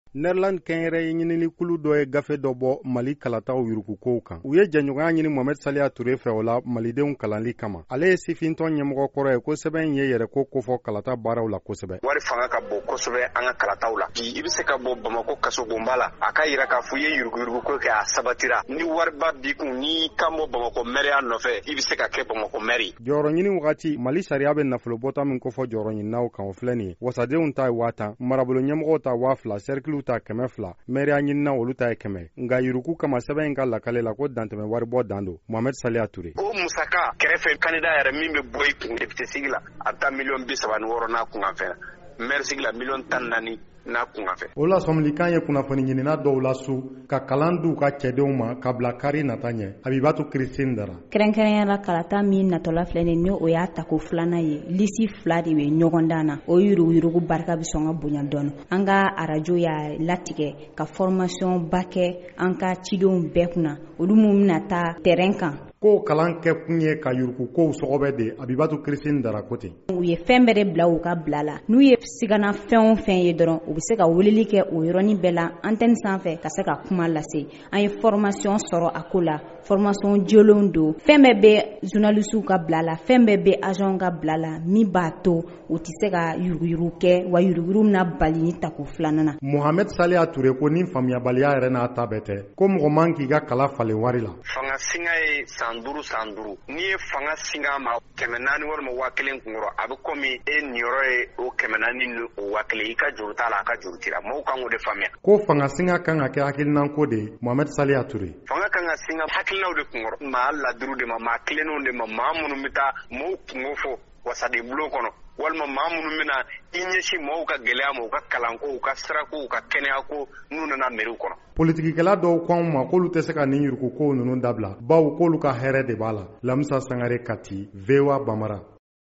Netherland kɛnyɛrɛ ye ɲinini kulu dɔ ye gafe dɔ bɔ Mali kalataw yurukukow kan. U ye jɛɲɔgɔnya ɲini Mohamed Saliya Ture fɛ o la malidenw kalanli kama. Ale ye sifintɔn ɲɛmɔgɔ kɔrɔ ye ko sɛbɛn ye yɛrɛ ko kofɔ kalata baaraw la kosɛbɛ. Wari fanga ka bon kosɛbɛ an ka kalataw la. Bi i bɛ se ka bɔ Bamako kaso bonba la. A ka yira k'a fɔ i ye yuruguyuruguko kɛ a sabatira. Ni wariba b'i kun ni kan bɔ Bamako mɛriya nɔfɛ i bɛ se ka kɛ Bamako mɛri. Jɔyɔrɔ ɲini wagati Mali sariya bɛ nafolo bɔta min kofɔ jɔyɔrɔ ɲininaw kan o filɛ nin ye. Wasadenw ta ye 1000, marabolo ɲɛmɔgɔw ta 2000, cercle ta 200, mɛriya ɲinina olu ta ye 100. Nka yuruku kama sɛbɛn in ka lakale la ko dantɛmɛ wari bɔ dan do. Mohamed Saliya Ture. O musaka kɛrɛfɛ candidat yɛrɛ min bɛ bɔ i kun député sigi la a bɛ taa 36 n'a kunkan fɛ. Maire sigi la 14 n'a kunkan fɛ. O la sɔmlikan ye kunnafoni ɲinina dɔw la su ka kalan du ka cɛdenw ma ka bila kari nata ɲɛ. Habibatu Christine Dara. Kɛrɛnkɛrɛnyala kalata min natɔla filɛ ni o y'a tako 2nan ye. Lisi 2 de bɛ ɲɔgɔn dan na. O yuruguyurugu barika bɛ sɔn ka bonya dɔɔni. An ka arajo y'a latigɛ ka formation ba kɛ an ka cidenw bɛɛ kunna. Olu mun bɛna taa terrain kan. Ko kalan kɛ kun ye ka yurukukow sɔgɔbɛ de Habibatu Christine Dara ko ten. U ye fɛn bɛɛ de bila u ka bila la. N'u ye sigana fɛn o fɛn ye dɔrɔn u bɛ se ka weleli kɛ o yɔrɔnin bɛɛ la antenne sanfɛ ka se ka kuma lase. An ye formation sɔrɔ a ko la. Formation jolenw do. Fɛn bɛɛ bɛ journalistes ka bila la, fɛn bɛɛ bɛ agents ka bila la min b'a to u tɛ se ka yuruguyurugu kɛ wa yuruguyurugu na bali ni tako 2nan na. Mohamed Saliya Ture ko ni faamuyabaliya yɛrɛ n'a ta bɛɛ tɛ ko mɔgɔ man k'i ka kala falen wari la. Fanga singa ye san duuru n'i ye fanga singa ma 400 walima 1000 kunkɔrɔ a bɛ komi e niyɔrɔ ye o 400 ni o 1000 i ka juru t'a la a ka juru tira mɔgɔw kan k'o de faamuya. Ko fanga singa kan ka kɛ hakilinako de ye Mohamed Saliya Ture. Fanga kan ka singa hakilinaw de kunkɔrɔ maa laduru de ma maa kilennenw de ma maa minnu bɛ taa mɔgɔw kungo fɔ wasaden bulon kɔnɔ walima maa minnu bɛna i ɲɛsin mɔgɔw ka gɛlɛya ma u ka kalanko u ka sirako u ka kɛnɛyako n'u nana mairie kɔnɔ. Politikikɛla dɔw ko anw ma k'olu tɛ se ka nin yurukukow ninnu dabila bawo k'olu ka hɛrɛ de b'a la. Lamisa Sangare Kati, VOA Bamara.